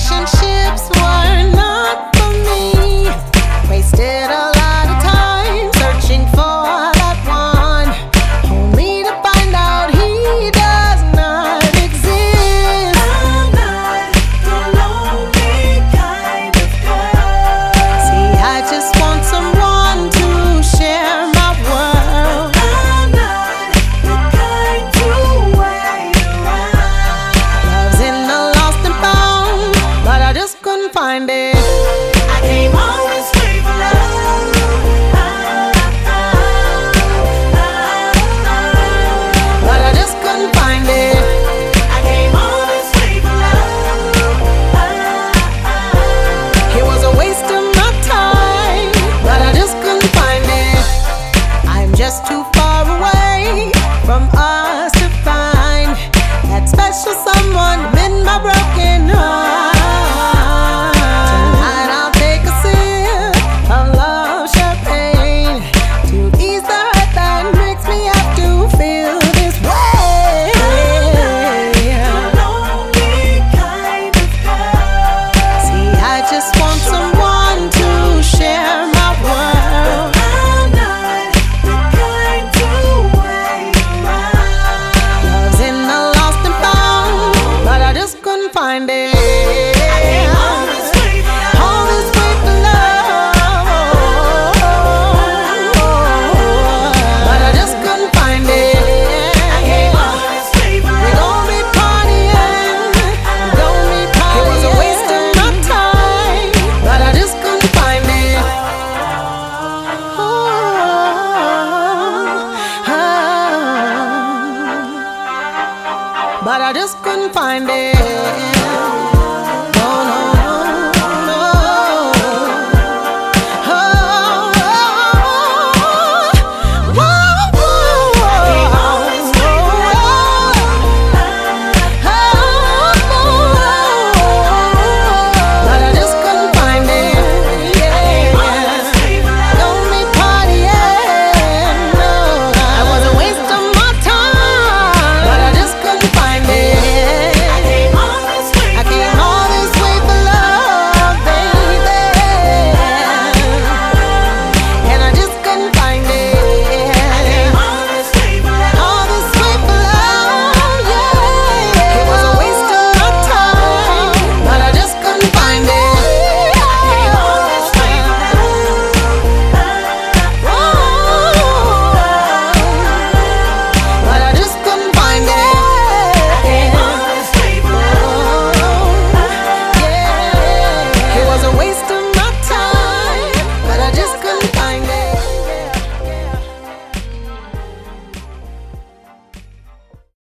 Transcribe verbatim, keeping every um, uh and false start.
relationships were not for me. Wasted a lot of time searching for that one, only to find out he does not exist. I'm not the lonely kind of girl. See, I just want someone to share my world. I'm not the kind to wait around. Love's in the lost and found, but I just couldn't find it. I came home this way for love. But I just couldn't find it. I came home this way for love. It was a waste of my time, but I just couldn't find it. I'm just too far away from us to find that special someone in my broken heart. Tonight I'll take a sip of love champagne to ease the hurt that makes me have to feel this way. Lonely kind of girl. See, I just want someone to share my world. I'm not the kind to wait around. Love's in the lost and found, but I just couldn't find it.